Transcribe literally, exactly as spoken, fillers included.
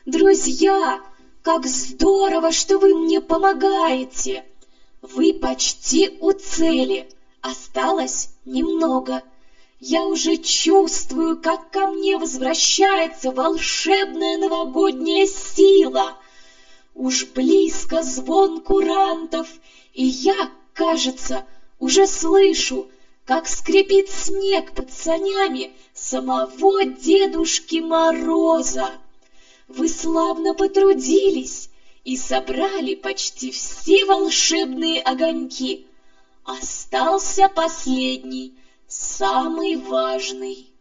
Друзья, как здорово, что вы мне помогаете! Вы почти у цели, осталось немного. Я уже чувствую, как ко мне возвращается волшебная новогодняя сила. Уж близко звон курантов, и я, кажется, уже слышу, как скрипит снег под санями самого Дедушки Мороза. Вы славно потрудились и собрали почти все волшебные огоньки. Остался последний, самый важный.